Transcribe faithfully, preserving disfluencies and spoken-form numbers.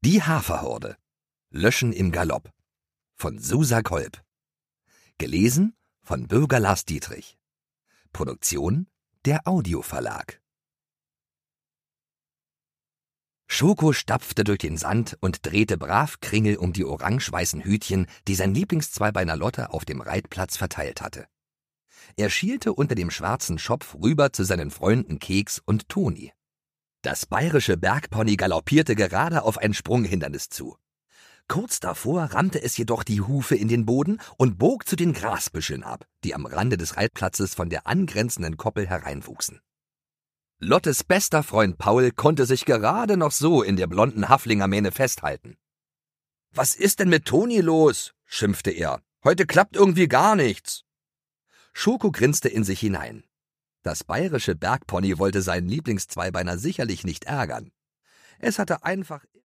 Die Haferhorde. Löschen im Galopp. Von Susa Kolb. Gelesen von Bürger Lars Dietrich. Produktion der Audioverlag. Schoko stapfte durch den Sand und drehte brav Kringel um die orange-weißen Hütchen, die sein Lieblingszweibeiner Lotte auf dem Reitplatz verteilt hatte. Er schielte unter dem schwarzen Schopf rüber zu seinen Freunden Keks und Toni. Das bayerische Bergpony galoppierte gerade auf ein Sprunghindernis zu. Kurz davor rammte es jedoch die Hufe in den Boden und bog zu den Grasbüscheln ab, die am Rande des Reitplatzes von der angrenzenden Koppel hereinwuchsen. Lottes bester Freund Paul konnte sich gerade noch so in der blonden Haflingermähne festhalten. »Was ist denn mit Toni los?« schimpfte er. »Heute klappt irgendwie gar nichts.« Schoko grinste in sich hinein. Das bayerische Bergpony wollte seinen Lieblingszweibeiner sicherlich nicht ärgern. Es hatte einfach